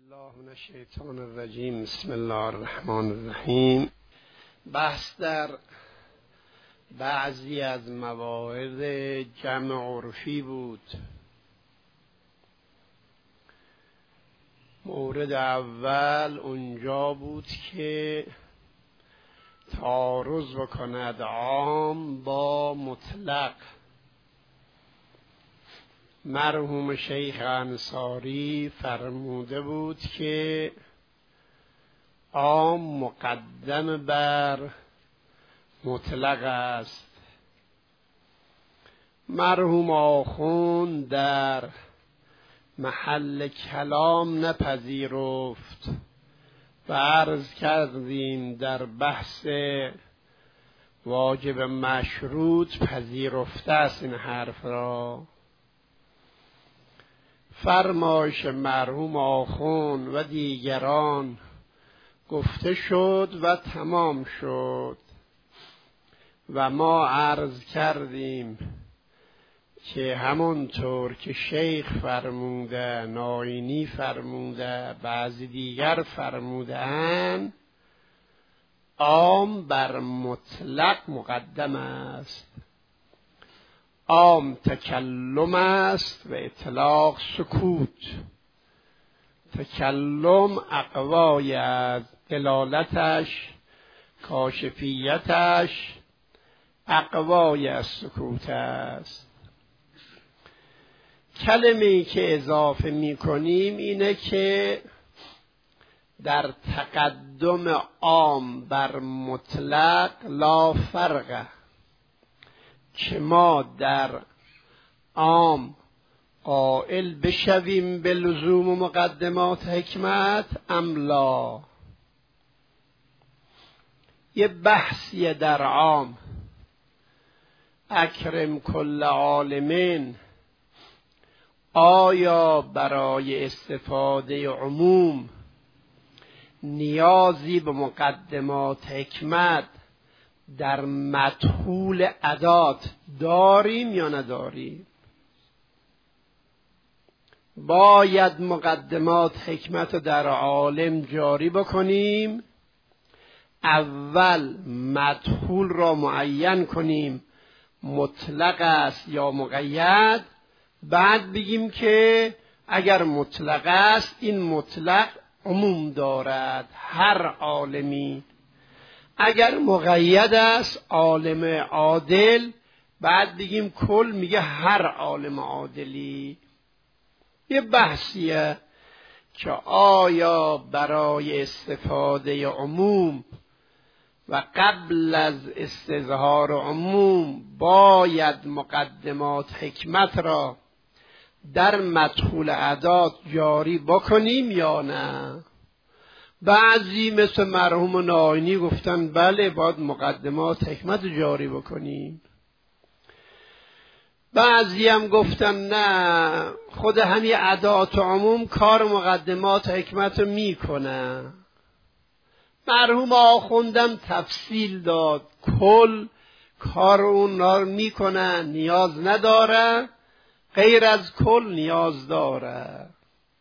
الله من الشیطان الرجیم. بسم الله الرحمن الرحیم. بحث در بعضی از موارد جمع عرفی بود. مورد اول اونجا بود که تعارض بکند عام با مطلق. مرحوم شیخ انصاری فرموده بود که عام مقدم بر مطلق است. مرحوم آخوند در محل کلام نپذیرفت و عرض کردیم در بحث واجب مشروط پذیرفته است این حرف را. فرمایش مرحوم آخوند و دیگران گفته شد و تمام شد و ما عرض کردیم که همونطور که شیخ فرموده، ناینی فرموده، بعضی دیگر فرمودند، عام بر مطلق مقدم است. عام تکلم است و اطلاق سکوت. تکلم اقوای از دلالتش، کاشفیتش اقوای از سکوت است. کلمه‌ای که اضافه می کنیم اینه که در تقدم عام بر مطلق لا فرقه، که ما در عام قائل بشویم به لزوم و مقدمات حکمت املا. یه بحثیه در عام، اکرم کل عالمین، آیا برای استفاده عموم نیازی به مقدمات حکمت در مدخول ادات داریم یا نداریم؟ باید مقدمات حکمت در عالم جاری بکنیم. اول مدخول را معین کنیم مطلق است یا مقید، بعد بگیم که اگر مطلق است این مطلق عموم دارد هر عالمی. اگر مقید است عالم عادل، بعد بگیم کل میگه هر عالم عادلی. یه بحثیه که آیا برای استفاده عموم و قبل از استظهار عموم باید مقدمات حکمت را در مدخول ادات جاری بکنیم یا نه؟ بعضی مثل مرحوم ناینی گفتن بله باید مقدمات حکمت جاری بکنیم. بعضی هم گفتن نه، خود همین ادات عموم کار مقدمات حکمت رو میکنه. مرحوم آخوندم تفصیل داد، کل کار اون رو میکنه، نیاز نداره، غیر از کل نیاز داره.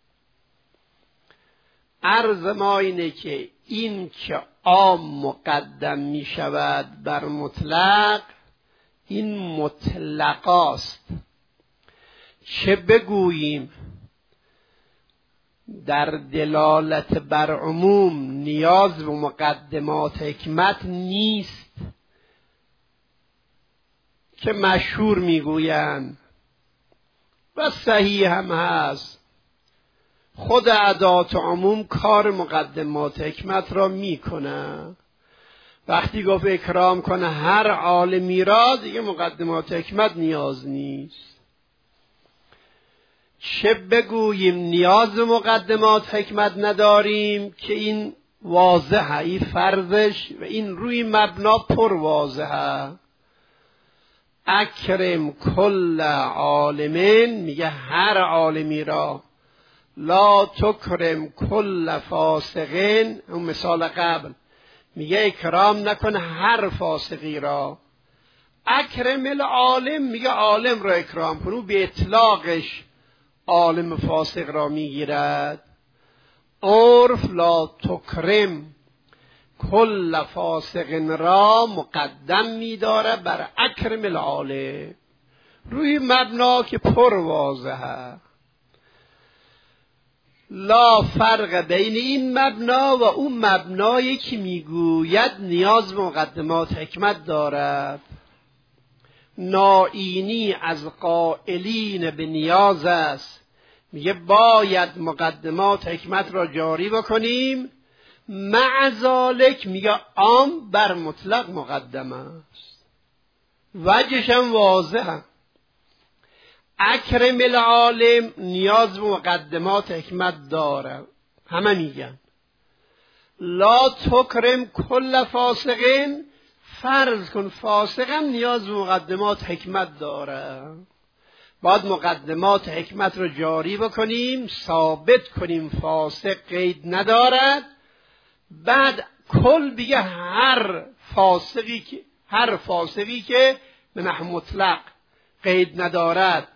عرض ما اینه که این که عام مقدم می شود بر مطلق، این مطلقاست. چه بگوییم در دلالت بر عموم نیاز به مقدمات حکمت نیست که مشهور میگویند و صحیح هم هست. خود ادات عموم کار مقدمات حکمت را میکنه. وقتی گفت اکرام کنه هر عالمی را، دیگه مقدمات حکمت نیاز نیست. چه بگوییم نیاز به مقدمات حکمت نداریم که این واضحه، این فرضش و این روی مبنا پر واضحه. اکرم کل عالمین میگه هر عالمی را، لا تکرم کل فاسقین، اون مثال قبل میگه اکرام نکن هر فاسقی را. اکرم العالم میگه عالم را اکرام کن، او به اطلاقش عالم فاسق را میگیرد. عرف لا تکرم کل فاسق را مقدم می‌داره بر اکرم العالم، روی مبنا که پر واضحه. لا فرق بین این مبنا و اون مبنایی که میگوید نیاز به مقدمات حکمت دارد. نائینی از قائلین به نیاز است، میگه باید مقدمات حکمت را جاری بکنیم. مع ذالک میگه عام بر مطلق مقدم است. وجهش هم واضحه. اکرم العالم نیاز به مقدمات حکمت داره، همه میگن. لا تکرم کل فاسقین، فرض کن فاسق هم نیاز به مقدمات حکمت داره. باید مقدمات حکمت رو جاری بکنیم، ثابت کنیم فاسق قید ندارد. بعد کل بگه هر فاسقی که به نحو مطلق قید ندارد.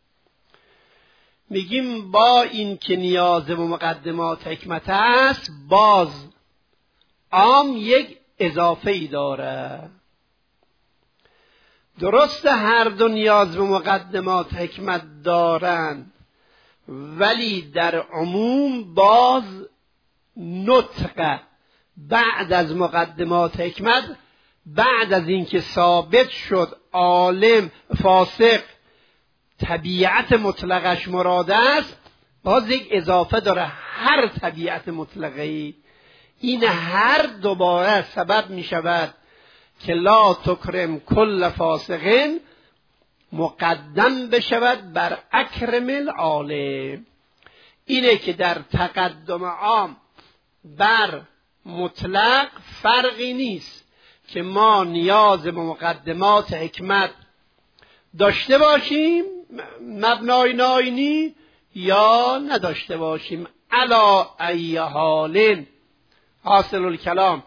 میگیم با این که نیاز به مقدمات حکمت است، باز عام یک اضافه ای داره. درست هر دو نیاز به مقدمات حکمت دارند، ولی در عموم باز نطق بعد از مقدمات حکمت، بعد از اینکه ثابت شد عالم فاسق طبیعت مطلقش مراد است، باز یک اضافه داره، هر طبیعت مطلقی. این هر دوباره سبب می شود که لا تکرم کل فاسقین مقدم بشود بر اکرم العالم. اینه که در تقدم عام بر مطلق فرقی نیست که ما نیاز به مقدمات حکمت داشته باشیم مبنای نائینی یا نداشته باشیم. علی ای حال، حاصل الکلام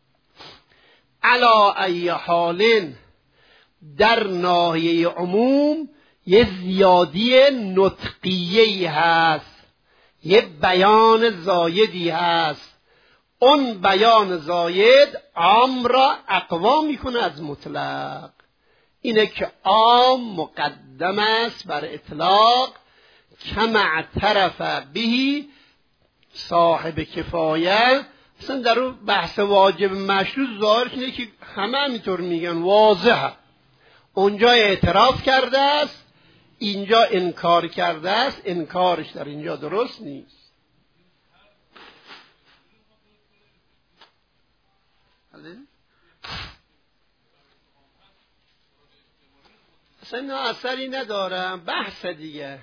علی ای حال در ناحیه عموم یه زیادی نطقیه‌ای هست، یه بیان زایدی هست. اون بیان زاید عام را اقوا میکنه از مطلق. اینه که عام مقدم است بر اطلاق، کما اعترف بهی صاحب کفایه. مثلا در اون بحث واجب مشروط ظاهرش اینه که همه همینطور میگن، واضحه. اونجا اعتراف کرده است، اینجا انکار کرده است، انکارش در اینجا درست نیست. اصلا نه اثری ندارم، بحث دیگه.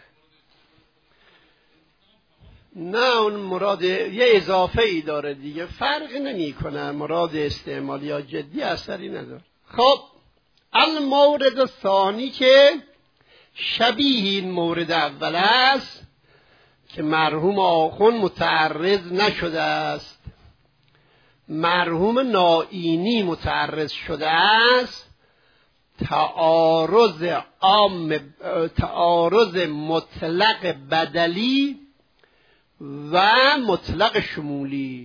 نه اون مراد یه اضافه ای داره دیگه، فرق نمی کنه مراد استعمالی یا جدی، اثری نداره. خب المورد الثانی که شبیه این مورد اول است که مرحوم آخوند متعرض نشده است، مرحوم نائینی متعرض شده است. تعارض مطلق بدلی و مطلق شمولی.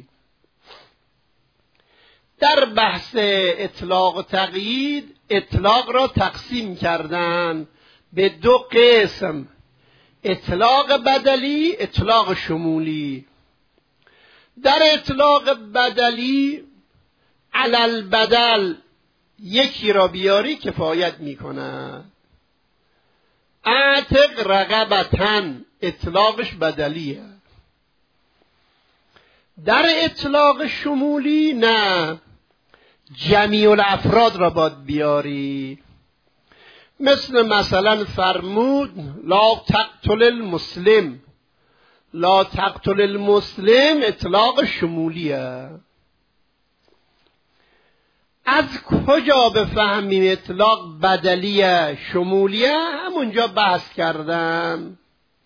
در بحث اطلاق و تقیید، اطلاق را تقسیم کردن به دو قسم، اطلاق بدلی، اطلاق شمولی. در اطلاق بدلی علل بدل یکی را بیاری کفایت میکنه. اعتق رقبتن اطلاقش بدلیه. در اطلاق شمولی نه، جمیع الافراد را باید بیاری. مثلا فرمود لا تقتل المسلم، لا تقتل المسلم اطلاق شمولیه. از کجا بفهمیم اطلاق بدلیه شمولیه؟ همونجا بحث کردم.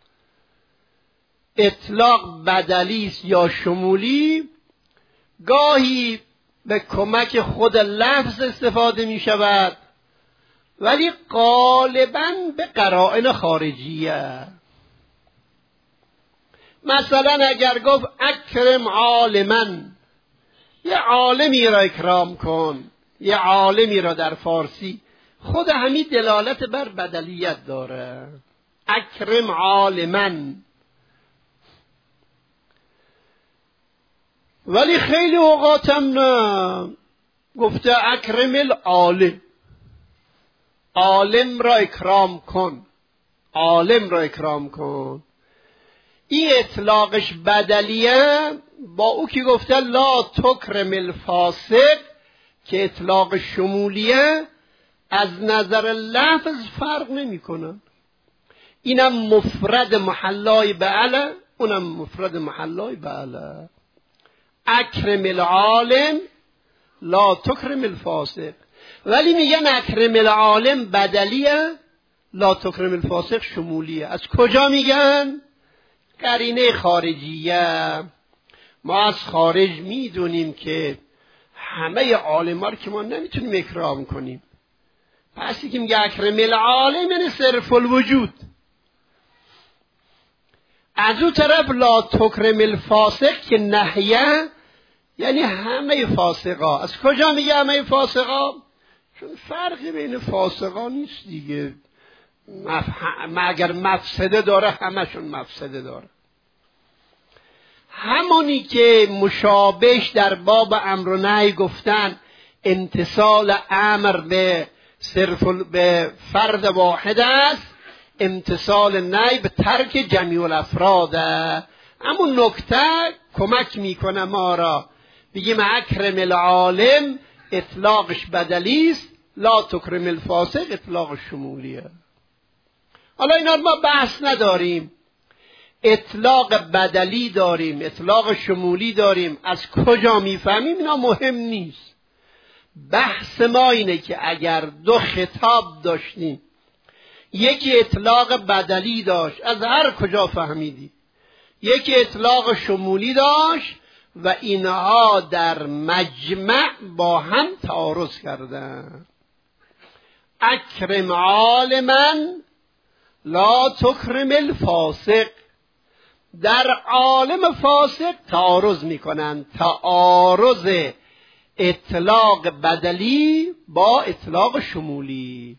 اطلاق بدلی است یا شمولی، گاهی به کمک خود لفظ استفاده می شود، ولی غالباً به قرائن خارجیه. مثلا اگر گفت اکرم عالمن، یه عالمی را اکرام کن، یه عالمی را در فارسی خود همین دلالت بر بدلیت داره. اکرم عالمن. ولی خیلی اوقاتم نه، گفته اکرم العالم، عالم را اکرام کن، عالم را اکرام کن. این اطلاقش بدلیه با او که گفته لا تکرم الفاسق که اطلاق شمولیه، از نظر لفظ فرق نمی کنن. اینم مفرد محلای بعله، اونم مفرد محلای بعله. اکرم العالم لا تکرم الفاسق. ولی میگن اکرم العالم بدلیه، لا تکرم الفاسق شمولیه. از کجا میگن؟ قرینه خارجیه. ما از خارج میدونیم که همه عالم‌ها رو که ما نمیتونیم اکرام کنیم. پس که میگه اکرم العالم یعنی صرف الوجود. از اون طرف لا تکرم الفاسق که نهیه یعنی همه فاسقا. از کجا میگه همه فاسقا؟ چون فرقی بین فاسقا نیست دیگه. اگر مفسده داره همشون مفسده داره. همونی که مشابهش در باب امر و نهی گفتن امتثال امر به صرف به فرد واحد است، امتثال نهی به ترک جمیع الافراد. همون نکته کمک میکنه ما را بگیم اکرم العالم اطلاقش بدلی است، لا تکرم الفاسق اطلاق شمولیه. حالا اینا ما بحث نداریم، اطلاق بدلی داریم، اطلاق شمولی داریم، از کجا میفهمیم اینا مهم نیست. بحث ما اینه که اگر دو خطاب داشتیم، یکی اطلاق بدلی داشت از هر کجا فهمیدی، یکی اطلاق شمولی داشت و اینها در مجمع با هم تعارض کردن. اکرم عالمن لا تکرم الفاسق. در عالم فاسق تعارض میکنن، تعارض اطلاق بدلی با اطلاق شمولی.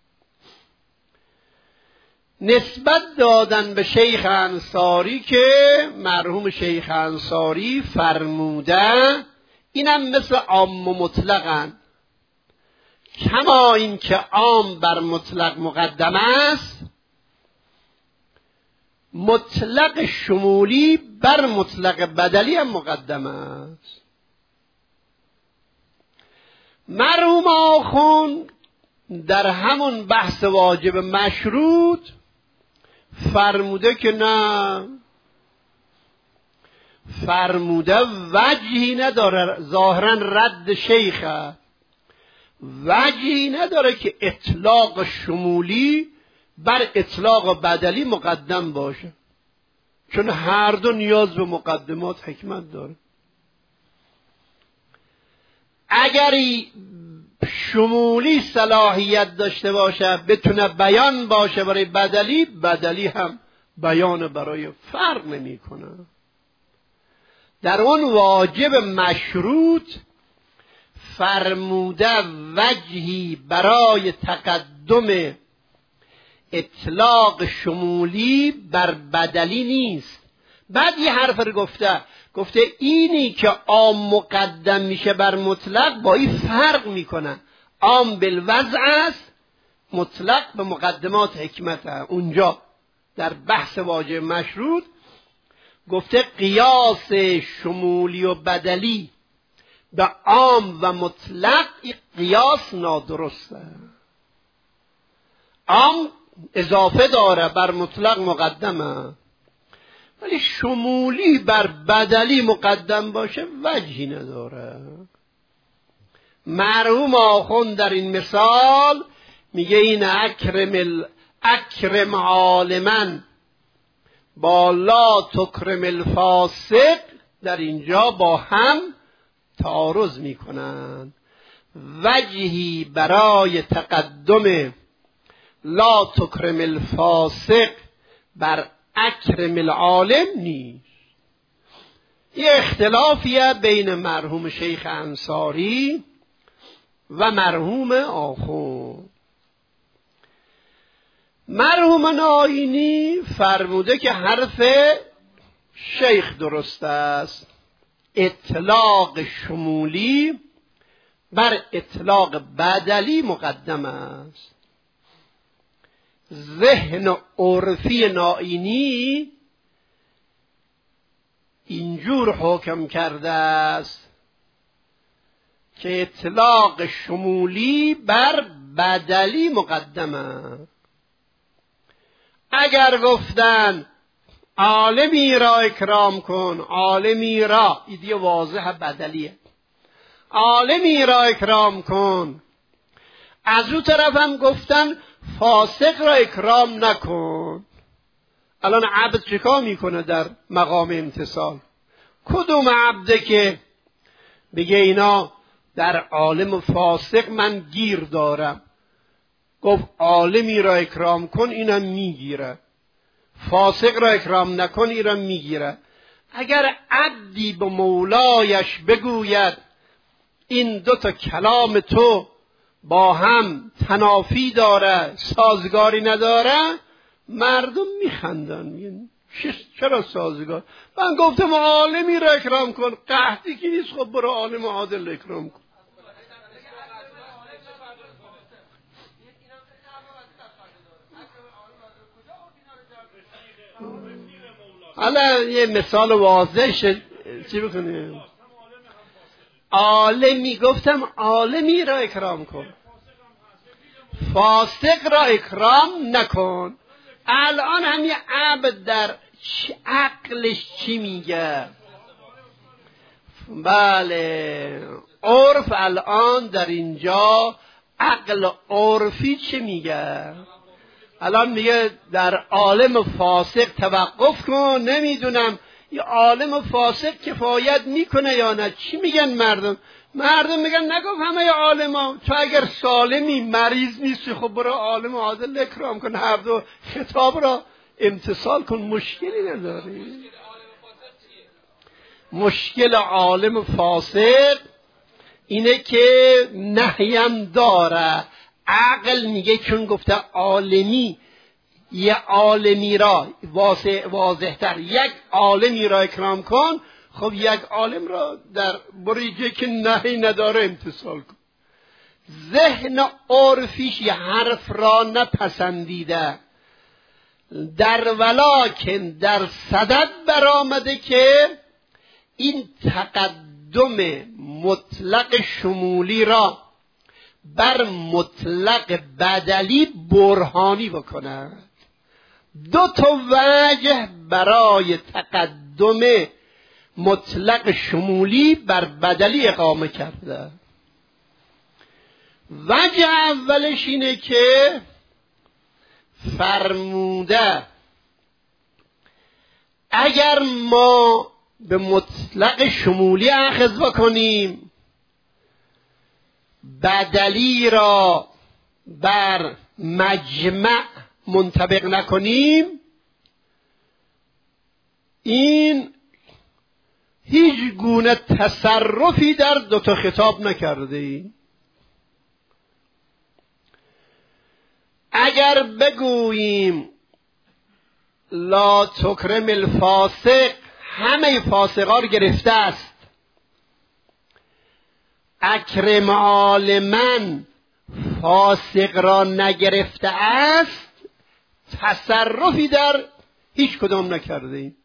نسبت دادن به شیخ انصاری که مرحوم شیخ انصاری فرموده اینم مثل عام و مطلقن، کما این که عام بر مطلق مقدم است، مطلق شمولی بر مطلق بدلی هم مقدم است. مرحوم آخوند در همون بحث واجب مشروط فرموده که نه، فرموده وجهی نداره، ظاهرا رد شیخه، وجهی نداره که اطلاق شمولی بر اطلاق بدلی مقدم باشه، چون هر دو نیاز به مقدمات حکمت داره. اگری شمولی صلاحیت داشته باشه بتونه بیان باشه برای بدلی، بدلی هم بیان برای فرق نمی کنه. در اون واجب مشروط فرموده وجهی برای تقدم اطلاق شمولی بر بدلی نیست. بعد یه حرف رو گفته اینی که عام مقدم میشه بر مطلق با این فرق میکنه، عام بالوضع است، مطلق به مقدمات حکمت است. اونجا در بحث واجب مشروط گفته قیاس شمولی و بدلی به عام و مطلق قیاس نادرسته. عام اضافه داره بر مطلق مقدمه، ولی شمولی بر بدلی مقدم باشه وجهی نداره. مرحوم آخوند در این مثال میگه این اکرم عالمن با لا تکرم الفاسق در اینجا با هم تعارض میکنن. وجهی برای تقدم لا تکرم الفاسق بر اکرم العالم نیست. یه اختلافیه بین مرحوم شیخ انصاری و مرحوم آخوند. مرحوم ناینی فرموده که حرف شیخ درست است، اطلاق شمولی بر اطلاق بدلی مقدم است. ذهن عرفی ناینی اینجور حکم کرده است که اطلاق شمولی بر بدلی مقدم است. اگر گفتن عالمی را اکرام کن، عالمی را، ایدی واضح بدلیه، عالمی را اکرام کن، از اون طرف هم گفتن فاسق را اکرام نکن. الان عبد چیکار میکنه در مقام امتثال؟ کدوم عبده که بگه اینا در عالم و فاسق من گیر دارم؟ گفت عالمی را اکرام کن، اینم میگیره، فاسق را اکرام نکن، اینم میگیره. اگر عبدی به مولایش بگوید این دو تا کلام تو با هم تنافی داره، سازگاری نداره، مردم میخندن، میگن چرا سازگار؟ من گفتم عالمی را اکرام کن، قحطی که نیست، خب برو عالم عادل اکرام کن. حالا یه مثال واضح چی بکنیم؟ عالمی، گفتم عالمی را اکرام کن، فاسق را اکرام نکن. الان هم یه عبد در عقلش چی میگه؟ بله، عرف الان در اینجا عقل عرفی چی میگه؟ الان میگه در عالم فاسق توقف کن، نمیدونم یه عالم فاسق کفایت میکنه یا نه. چی میگن مردم؟ مردم میگن نگفت همه عالما، تو اگر سالمی مریض نیستی خب برو عالم عادل اکرام کن، هر دو خطاب را امتثال کن، مشکلی نداری. مشکل عالم فاسق اینه که نهیم داره. عقل میگه چون گفته عالمی، یه عالمی را واضح‌تر یک عالمی را اکرام کن، خب یک عالم را در بریجه که نهی نداره امتثال کن. ذهن عرفیش یه حرف را نپسندیده، در ولکن در صدد برآمده که این تقدم مطلق شمولی را بر مطلق بدلی برهانی بکند. دو تا وجه برای تقدم مطلق شمولی بر بدلی اقامه کرده. وجه اولش اینه که فرموده اگر ما به مطلق شمولی اخذ بکنیم، بدلی را بر مجمع منطبق نکنیم، این هیچ گونه تصرفی در دو تا خطاب نکرده ایم. اگر بگوییم لا تکرم الفاسق، همه فاسقا رو گرفته است، اکرم عالما فاسق را نگرفته است، تصرفی در هیچ کدام نکرده ایم.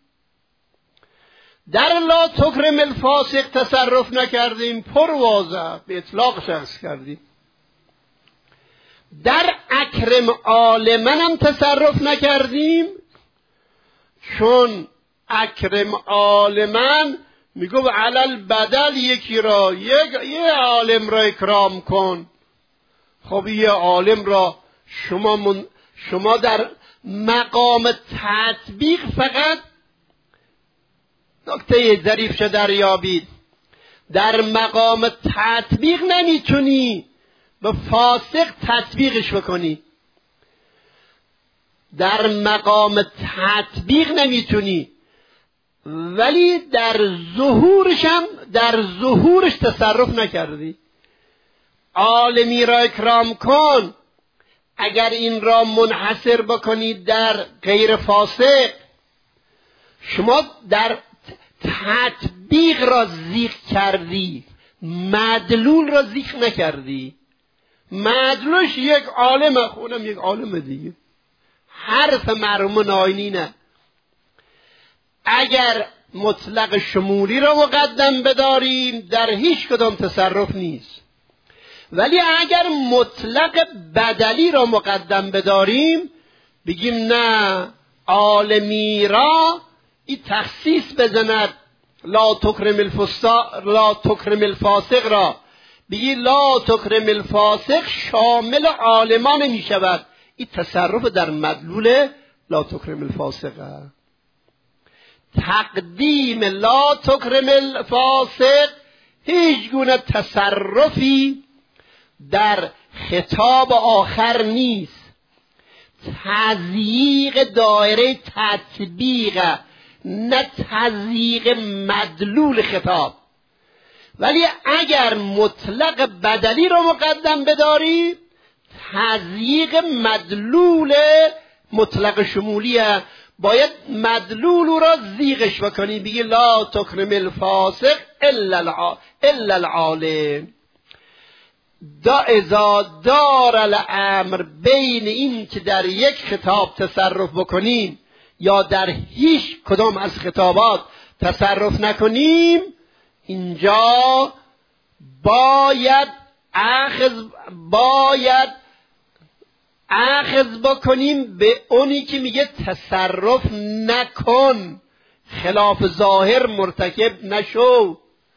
در لا تکرم الفاسق تصرف نکردیم، پر واضح به اطلاق شخص کردیم. در اکرم عالما هم تصرف نکردیم، چون اکرم عالما میگو علل بدل یکی را، یه عالم را اکرام کن. خب یه عالم را شما در مقام تطبیق فقط نکته ظریف دریابید، در مقام تطبیق نمیتونی به فاسق تطبیقش بکنی. در مقام تطبیق نمیتونی، ولی در ظهورش تصرف نکردی. عالمی را اکرام کن. اگر این را منحصر بکنید در غیر فاسق، شما در تطبیق را ذکر کردی، مدلول را ذکر نکردی. مدلولش یک عالم، خونم یک عالم دیگه. حرف مرحوم ناینی نه. اگر مطلق شمولی را مقدم بداریم در هیچ کدام تصرف نیست، ولی اگر مطلق بدلی را مقدم بداریم بگیم نه، عالمی را این تخصیص بزند، لا تکرم الفاسق را بگی لا تکرم الفاسق شامل عالمان می شود. این تصرف در مدلول لا تکرم الفاسق. تقدیم لا تکرم الفاسق هیچ گونه تصرفی در خطاب آخر نیست، تضییق دایره تطبیق، نه تضییق مدلول خطاب. ولی اگر مطلق بدلی را مقدم بداری تضییق مدلول مطلق شمولیه، باید مدلول را زیغش بکنی، بگی لا تکرم الفاسق الا العالم. اذا دار الامر بین این که در یک خطاب تصرف بکنیم یا در هیچ کدام از خطابات تصرف نکنیم، اینجا باید اخذ بکنیم به اونی که میگه تصرف نکن، خلاف ظاهر مرتکب نشو.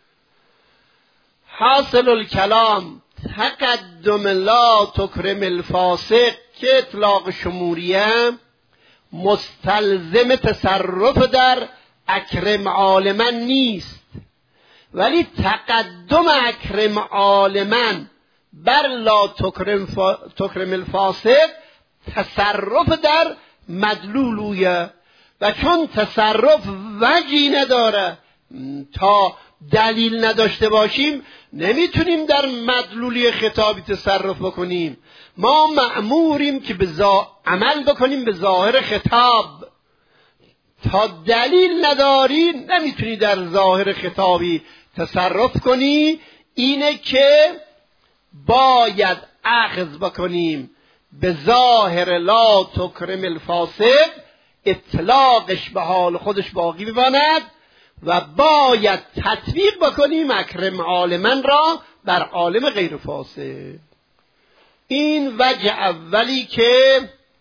حاصل الکلام تقدم لا تکرم الفاسق که اطلاق شمولیه مستلزم تصرف در اکرم عالمن نیست، ولی تقدم اکرم عالمن بر لا تکرم الفاسق تصرف در مدلولویه، و چون تصرف وجهی نداره تا دلیل نداشته باشیم نمیتونیم در مدلولی خطابی تصرف بکنیم. ما مأموریم که عمل بکنیم به ظاهر خطاب. تا دلیل نداری نمیتونی در ظاهر خطابی تصرف کنی. اینه که باید اخذ بکنیم به ظاهر لا تکرم الفاسق، اطلاقش به حال خودش باقی بماند، و باید تطبیق بکنیم اکرم عالمن را بر عالم غیر فاسق. این وجه اولی که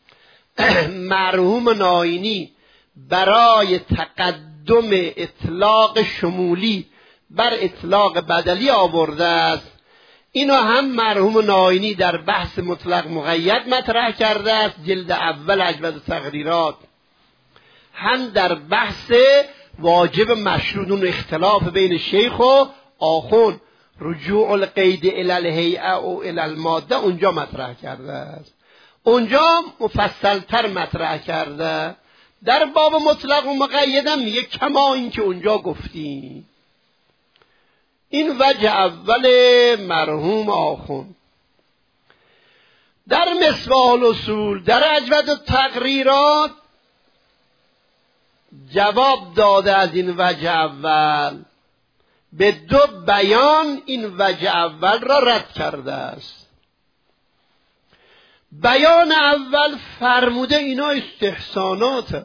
مرحوم ناینی برای تقدم اطلاق شمولی بر اطلاق بدلی آورده است. اینو هم مرحوم ناینی در بحث مطلق مقید مطرح کرده است، جلد اول اجود تقریرات، هم در بحث واجب مشروط اختلاف بین شیخ و آخوند، رجوع القید الی الهیئه و الی الماده، اونجا مطرح کرده است. اونجا مفصلتر مطرح کرده. در باب مطلق و مقیدم میگه کما این که اونجا گفتیم. این وجه اول مرحوم آخوند. در مصباح الاصول در اجود التقریرات جواب داده از این وجه اول، به دو بیان این وجه اول را رد کرده است. بیان اول فرموده اینا استحسانات،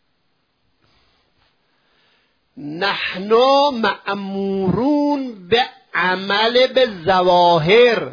نحن مأمورون به عمل به ظواهر.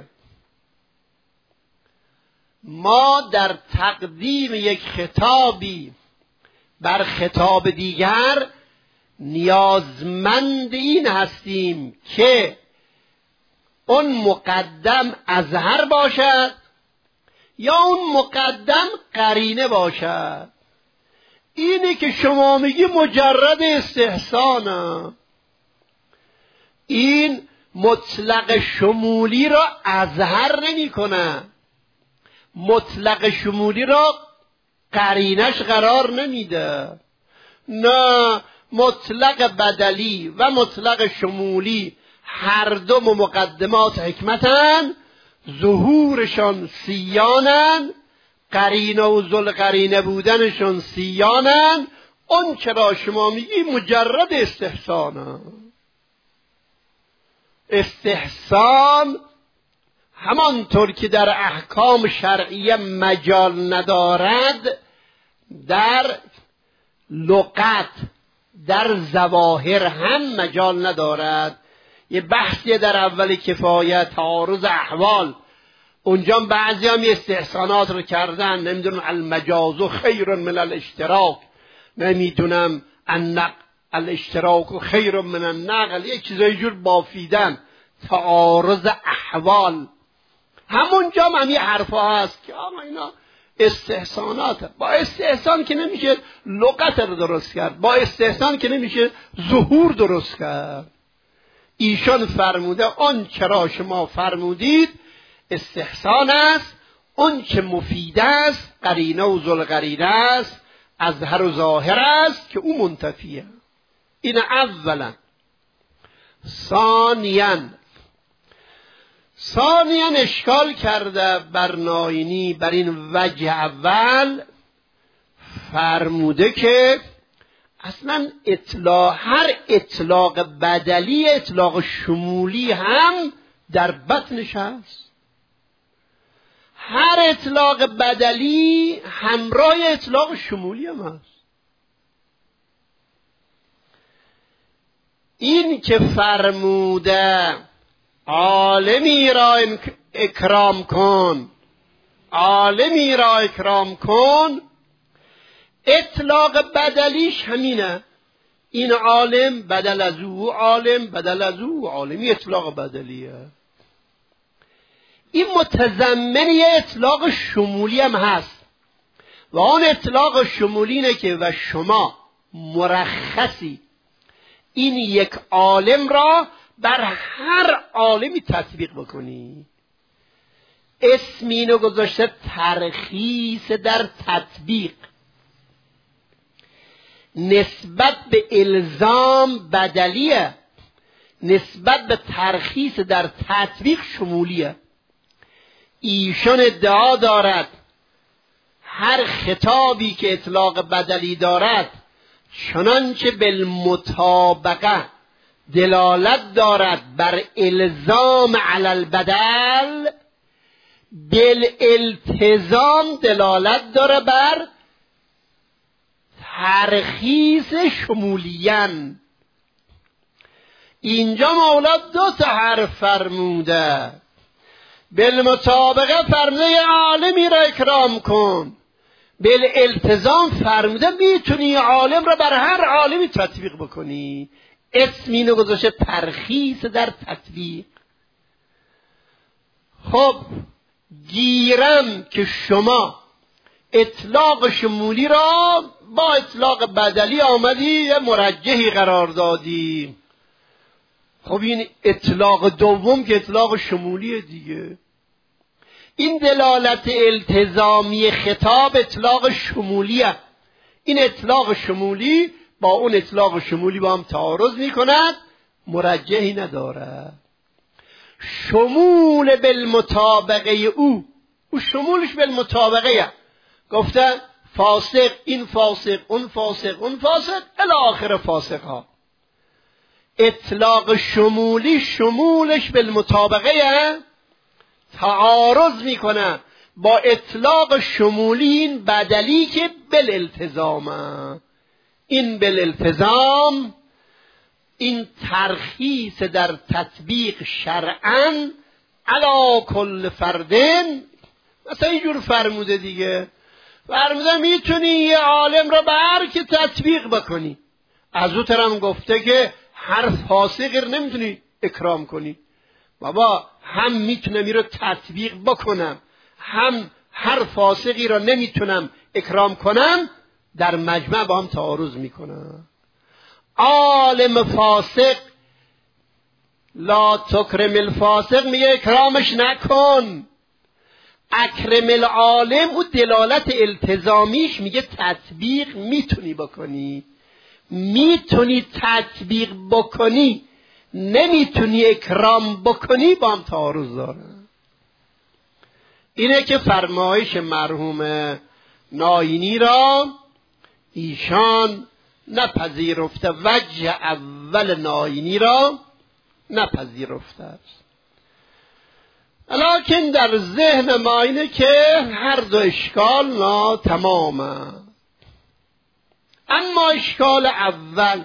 ما در تقدیم یک خطابی بر خطاب دیگر نیازمند این هستیم که اون مقدم اظهر باشد یا اون مقدم قرینه باشد. اینی که شما میگی مجرد استحسانه، این مطلق شمولی را اظهر نمی کنه، مطلق شمولی را قرینش قرار نمیده. نه، مطلق بدلی و مطلق شمولی هر دو مقدمات حکمتن، ظهورشان سیانن، قرینه و ذوالقرینه بودنشان سیانن. اون چرا شما میگی مجرد استحسانه. استحسان همانطور که در احکام شرعیه مجال ندارد، در لغت در ظواهر هم مجال ندارد. یه بحثی در اول کفایه تعارض احوال، اونجا بعضی هم استحسانات رو کردن، نمیدونم المجاز خیر من الاشتراک، نمیدونم الاشتراک خیر من النقل، یک چیزای جور بافیدن، تعارض احوال. همونجا هم همین حرفا هست که آقا اینا استحسانات. با استحسان که نمیشه لغت رو درست کرد، با استحسان که نمیشه ظهور درست کرد. ایشان فرموده آن چرا شما فرمودید استحسان است، اون چه مفید است قرینه و ذوالقرینه است، اظهر و ظاهر است که او منتفیه. این اولا. ثانیاً اشکال کرده برناینی بر این وجه اول، فرموده که اصلا هر اطلاق بدلی اطلاق شمولی هم در بطنش هست. هر اطلاق بدلی همراه اطلاق شمولی هم هست. این که فرموده عالمی را اکرام کن، عالمی را اکرام کن، اطلاق بدلیش همینه. این عالم بدل از او عالم، بدل از او عالمی، اطلاق بدلیه. این متضمن اطلاق شمولی هم هست و آن اطلاق شمولی اینه که و شما مرخصی این یک عالم را بر هر عالمی تطبیق بکنی. اسم اینو گذاشته ترخیص در تطبیق. نسبت به الزام بدلیه، نسبت به ترخیص در تطبیق شمولیه. ایشان ادعا دارد هر خطابی که اطلاق بدلی دارد چنانچه بالمطابقه دلالت دارد بر الزام علی البدل، بالالتزام دلالت دارد بر ترخیص شمولیان. اینجا مولا دو تا حرف فرموده. بالمطابقه فرموده عالمی را اکرام کن، بالالتزام فرموده میتونی عالم را بر هر عالمی تطبیق بکنی. اسم اینو گذاشته ترخیص در تطبیق. خب گیرم که شما اطلاق شمولی را با اطلاق بدلی آمدی یه مرجحی قرار دادی. خب این اطلاق دوم که اطلاق شمولیه دیگه. این دلالت التزامی خطاب اطلاق شمولیه. این اطلاق شمولی با اون اطلاق شمولی با هم تعارض میکند، مرجحی نداره. شمول بالمطابقه او شمولش بالمطابقه گفته فاسق این فاسق اون فاسق اون فاسق الی آخر فاسق ها. اطلاق شمولی شمولش بالمطابقه تعارض میکنه با اطلاق شمولی این بدلی که بالالتزامه. این بالالتزام این ترخیص در تطبیق شرعاً علی کل فردن. مثلا اینجور فرموده دیگه، فرموده میتونی یه عالم را بر که تطبیق بکنی. از اون طرف گفته که هر فاسقی رو نمیتونی اکرام کنی. بابا هم میتونم این رو تطبیق بکنم، هم هر فاسقی را نمیتونم اکرام کنم، در مجمع با هم تعارض میکنم. عالم فاسق لا تکرم الفاسق میگه اکرامش نکن. اکرم العالم او دلالت التزامیش میگه تطبیق میتونی بکنی، میتونی تطبیق بکنی، نمیتونی اکرام بکنی، با هم تعارض داره. اینه که فرمایش مرحوم ناینی را ایشان نپذیرفته، وجه اول ناینی را نپذیرفته است. لکن در ذهن ما اینه که هر دو اشکال ناتمامه. اما اشکال اول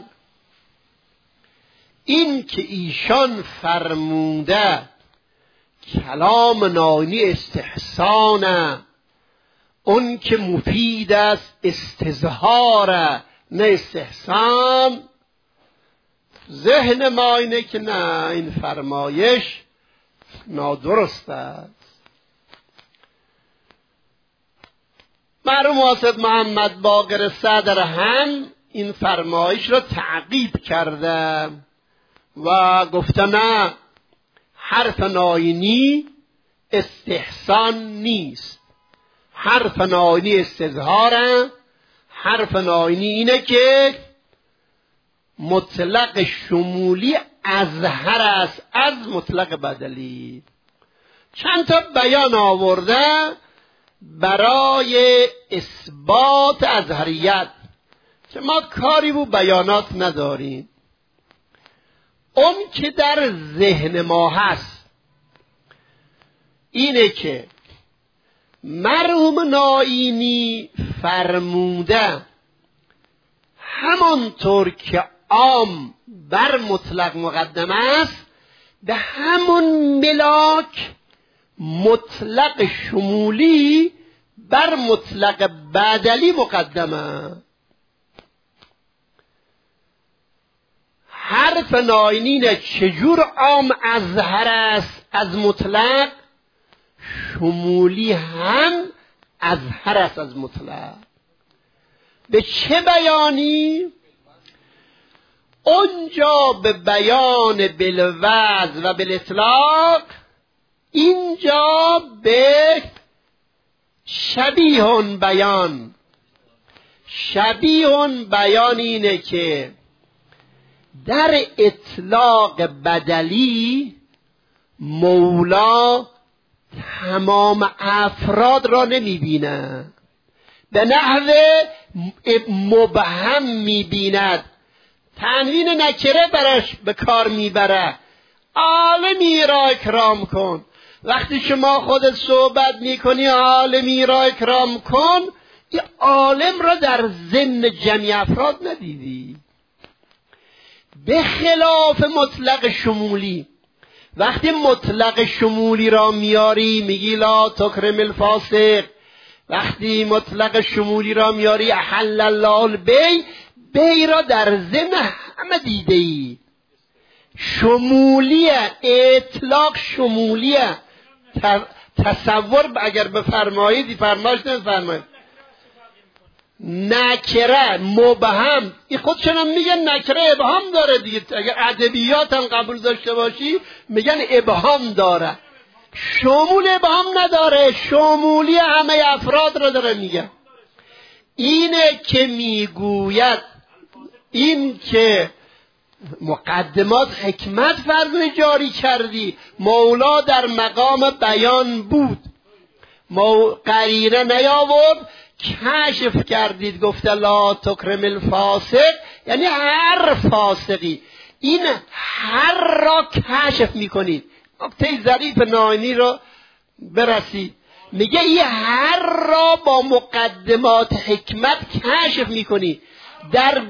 این که ایشان فرموده کلام ناینی استحسانه، اون که مفید است استظهاره نه استحسان. ذهن ما اینه که نه، این فرمایش نادرست است. مرحوم حافظ محمد باقر صدر هم این فرمایش را تعقیب کرده و گفته نه، حرف ناینی استحسان نیست، حرف ناینی استظهاره. حرف ناینی اینه که مطلق شمولی اظهر است از مطلق بدلی. چند تا بیان آورده برای اثبات اظهریت که ما کاری با بیانات نداریم. اون که در ذهن ما هست اینه که مرحوم ناینی فرموده همانطور که عام بر مطلق مقدم است، به همون ملاک مطلق شمولی بر مطلق بدلی مقدمه. حرف ناینی چجور عام اظهر است از مطلق، شمولی هم اظهر است از مطلق. به چه بیانی؟ اونجا به بیان بالوضع و بالاطلاق، اینجا به شبیه بیان. شبیه بیان اینه که در اطلاق بدلی مولا تمام افراد را نمیبینه، به نحو مبهم میبیند، تنوین نکره برش به کار میبره. عالمی را اکرام کن. وقتی شما خودت صحبت میکنی عالمی را اکرام کن، این عالم را در ضمن جمعی افراد ندیدی. به خلاف مطلق شمولی، وقتی مطلق شمولی را میاری میگی لا تکرم الفاسق، وقتی مطلق شمولی را میاری احل الله البیع، بی را در ضمن همه دیده ای. شمولیه، اطلاق شمولیه. تصور اگر بفرمایید فرمایش نفرمایید. نکره مبهم، این خودشون هم میگن نکره ابهام داره دیگه. اگر ادبیات هم قبول داشته باشی میگن ابهام داره. شمول ابهام نداره، شمولی همه افراد را داره میگه. اینه که میگوید این که مقدمات حکمت فرض جاری کردی، مولا در مقام بیان بود، قرینه نیاورد، کشف کردید گفته لا تکرم الفاسق، یعنی هر فاسقی. این هر را کشف میکنید. نکته ظریف ناینی رو برسید، میگه این هر را با مقدمات حکمت کشف میکنی. در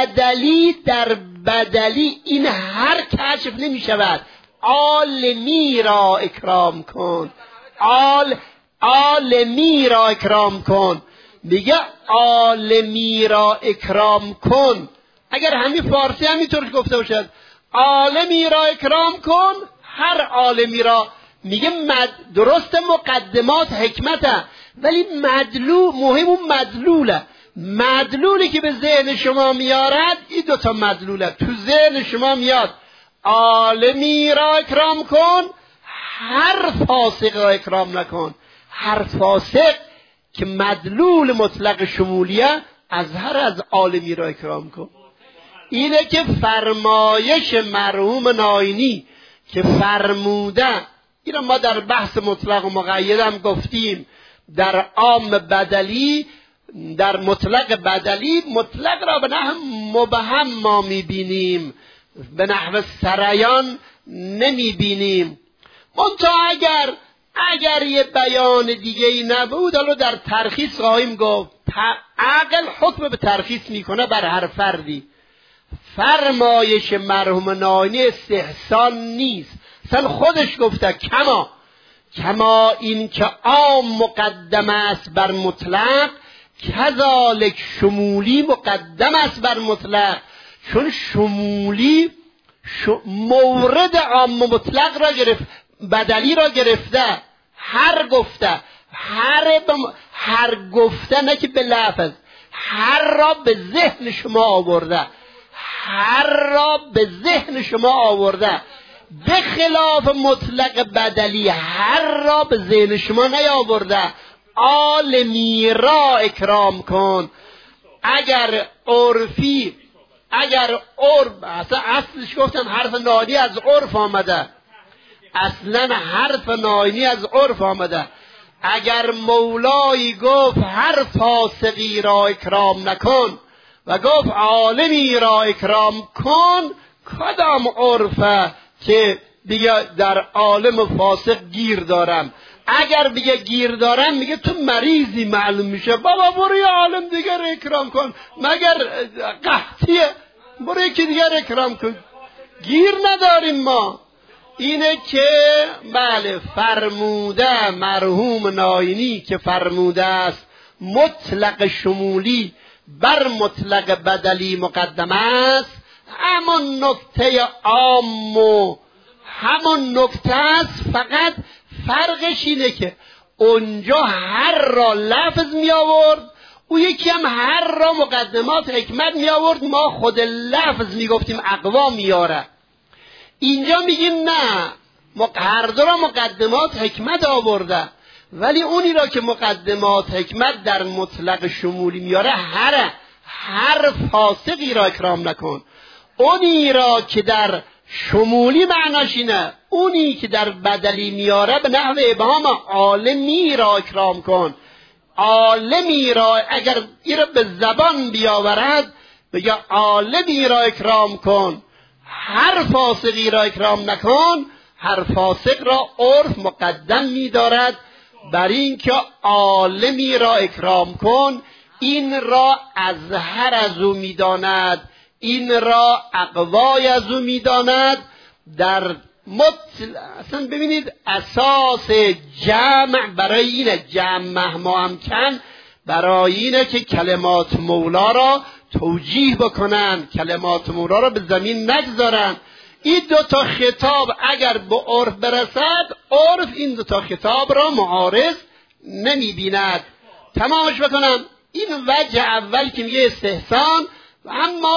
بدلی این هر کشف نمیشود. عالمی را اکرام کن، عالمی را اکرام کن. میگه عالمی را اکرام کن. اگر همین فارسی همینطور گفته باشد عالمی را اکرام کن، هر عالمی را، میگه درست مقدمات حکمته، ولی مدلول مهم اون مدلوله. مدلولی که به ذهن شما میارد این دوتا مدلوله. تو ذهن شما میاد عالمی را اکرام کن، هر فاسق را اکرام نکن. هر فاسق که مدلول مطلق شمولیه از عالمی را اکرام کن. اینه که فرمایش مرحوم ناینی که فرموده، اینو ما در بحث مطلق و مقید هم گفتیم، در عام بدلی، در مطلق بدلی مطلق را به نحو مبهم ما میبینیم، به نحو سریان نمیبینیم. منتها اگر یه بیان دیگه ای نبود، حالا در ترخیص خواهیم گفت، عقل حکم به ترخیص میکنه بر هر فردی. فرمایش مرحوم ناینی استحسان نیست، اصلا خودش گفته کما این که عام مقدم است بر مطلق، کذالک شمولی مقدم است بر مطلق. چون شمولی مورد عام مطلق را گرفت، بدلی را گرفته، هر گفته نه که به لفظ، هر را به ذهن شما آورده، به خلاف مطلق بدلی هر را به ذهن شما نیاورده. عالمی را اکرام کن. اگر اصلش گفتم حرف ناینی از عرف آمده، اصلا حرف ناینی از عرف آمده. اگر مولایی گفت هر فاسقی را اکرام نکن و گفت عالمی را اکرام کن، کدام عرفه که دیگه در عالم و فاسق گیر دارم؟ اگر بگه گیر دارم میگه تو مریضی معلوم میشه. بابا برو یه عالم دیگر اکرام کن، مگر قحطیه؟ برو یکی دیگر اکرام کن، گیر نداریم ما. اینه که بله فرموده مرحوم ناینی که فرموده است مطلق شمولی بر مطلق بدلی مقدم است. همون نکته عام و همون نکته است، فقط فرقش اینه که اونجا هر را لفظ می آورد، او یکی هم هر را مقدمات حکمت می آورد، ما خود لفظ می گفتیم اقوا میاره. اینجا میگیم نه، هر دو را مقدمات حکمت آورده، ولی اونی را که مقدمات حکمت در مطلق شمولی میاره هر فاسقی را اکرام نکن. اونی را که در شمولی معناش اینه، اونی که در بدلی میاره به نحو ابهام عالمی را اکرام کن. عالمی را اگر این را به زبان بیاورد بگه عالمی را اکرام کن، هر فاسقی را اکرام نکن. هر فاسق را عرف مقدم می‌دارد بر این که عالمی را اکرام کن. این را ازهر از او می‌داند، این را اقوای از او می‌داند. در اصلا ببینید اساس جمع برای اینه، جمع مهما امکن برای اینه که کلمات مولا را توجیه بکنن، کلمات مولا را به زمین نگذارن. این دوتا خطاب اگر به عرف برسد، عرف این دوتا خطاب را معارض نمی بیند. تمامش بکنم. این وجه اول که میگه استحسان. و اما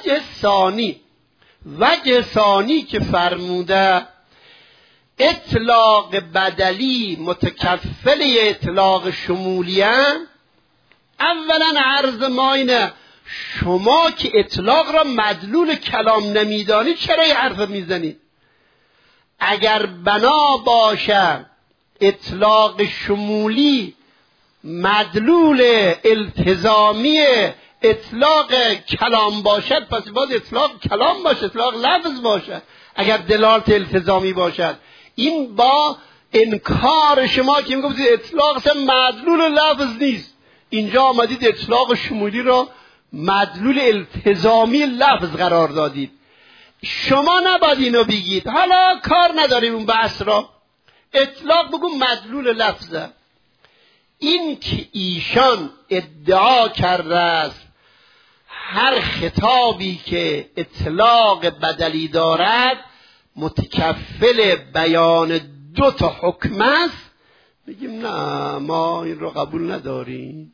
وجه ثانی که فرموده اطلاق بدلی متکفل اطلاق شمولیه. اولا عرض ما اینه، شما که اطلاق را مدلول کلام نمیدانید چرا این حرف میزنید؟ اگر بنا باشه اطلاق شمولی مدلول التزامی اطلاق کلام باشد، پس باید اطلاق کلام باشد، اطلاق لفظ باشد. اگر دلالت التزامی باشد، این با انکار شما که میگفتید اطلاق اصلا مدلول لفظ نیست، اینجا آمدید اطلاق شمولی را مدلول التزامی لفظ قرار دادید. شما نباید اینو بگید. حالا کار نداریم اون بحث را، اطلاق بگو مدلول لفظه. این که ایشان ادعا کرده است هر خطابی که اطلاق بدلی دارد متکفل بیان دو تا حکم است، بگیم نه، ما این رو قبول نداریم.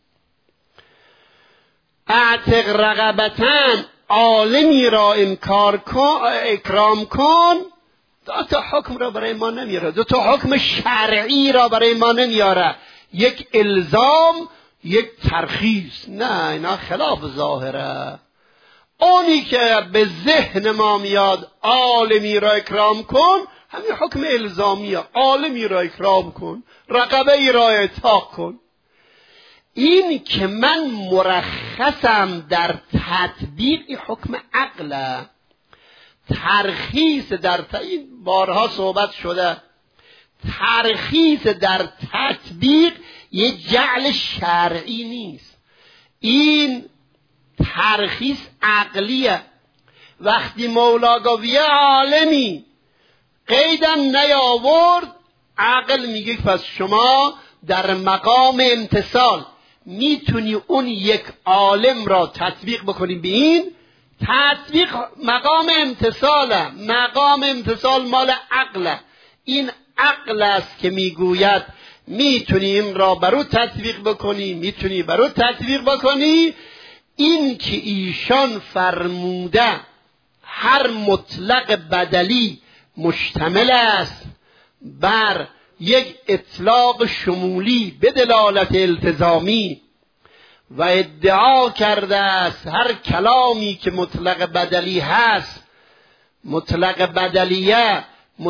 اعتق رقبتن، عالمی را اکرام کن، دو تا حکم را برای ما نمیاره، دو تا حکم شرعی را برای ما نمیاره. یک الزام، یک ترخیص. نه، اینا خلاف ظاهره. اونی که به ذهن ما میاد عالمی را اکرام کن، همین حکم الزامیه. عالمی را اکرام کن، رقبه ای را اعتاق کن. این که من مرخصم در تطبیق، این حکم عقله. ترخیص در این بارها صحبت شده، ترخیص در تطبیق یه جعل شرعی نیست، این ترخیص عقلیه. وقتی مولا گفت یه عالمی قیدم نیاورد، عقل میگه پس شما در مقام امتثال میتونی اون یک عالم را تطبیق بکنی. به این تطبیق مقام امتثاله. مقام امتثال مال عقله. این عقل است که میگوید میتونی این را برو تطبیق بکنی، میتونی برو تطبیق بکنی. این که ایشان فرموده هر مطلق بدلی مشتمل است بر یک اطلاق شمولی به دلالت التزامی و ادعا کرده است هر کلامی که مطلق بدلی هست، مطلق بدلیه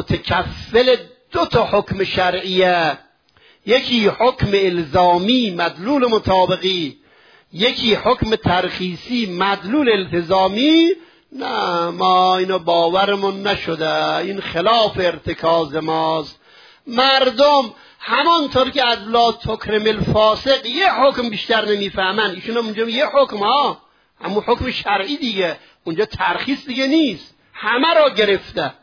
متکفل دو تا حکم شرعیه، یکی حکم الزامی مدلول مطابقی، یکی حکم ترخیصی مدلول التزامی. نه، ما اینو باورمون نشده، این خلاف ارتکاز ماست. مردم همانطور که از لا تکرم الفاسق یه حکم بیشتر نمیفهمن، ایشون اونجا یه حکم همون حکم شرعی دیگه، اونجا ترخیص دیگه نیست، همه را گرفته.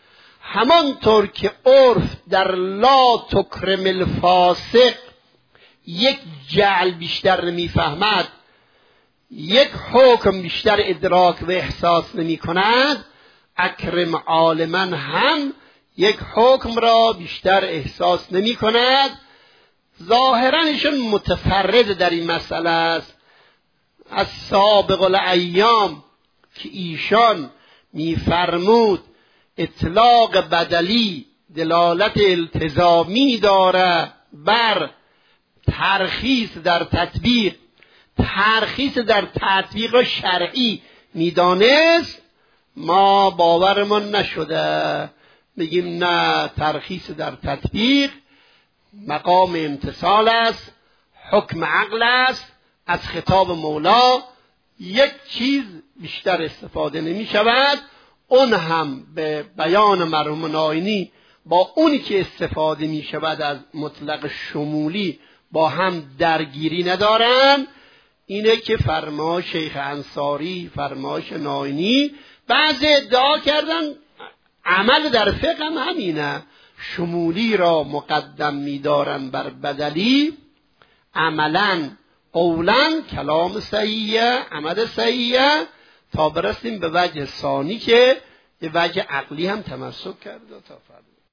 همانطور که عرف در لا تکرم الفاسق یک جعل بیشتر نمیفهمد، یک حکم بیشتر ادراک و احساس نمی کند، اکرم عالما هم یک حکم را بیشتر احساس نمی کند. ظاهرا ایشون متفرد در این مسئله است. از سابق الایام که ایشان میفرمود اطلاق بدلی دلالت التزامی داره بر ترخیص در تطبیق، ترخیص در تطبیق را شرعی میدانست، ما باورمون نشده. بگیم نه، ترخیص در تطبیق مقام امتثال است، حکم عقل است. از خطاب مولا یک چیز بیشتر استفاده نمی شود، اون هم به بیان مرحوم ناینی با اونی که استفاده می شود از مطلق شمولی با هم درگیری ندارن. اینه که فرمایش شیخ انصاری، فرمایش ناینی، بعضی ادعا کردن عمل در فقه هم همینه، شمولی را مقدم می‌دارن بر بدلی. عملاً قولاً کلام صحیحه، عمل صحیحه، تا برسیم به وجه ثانی که به وجه عقلی هم تمسک کرده. تا فردا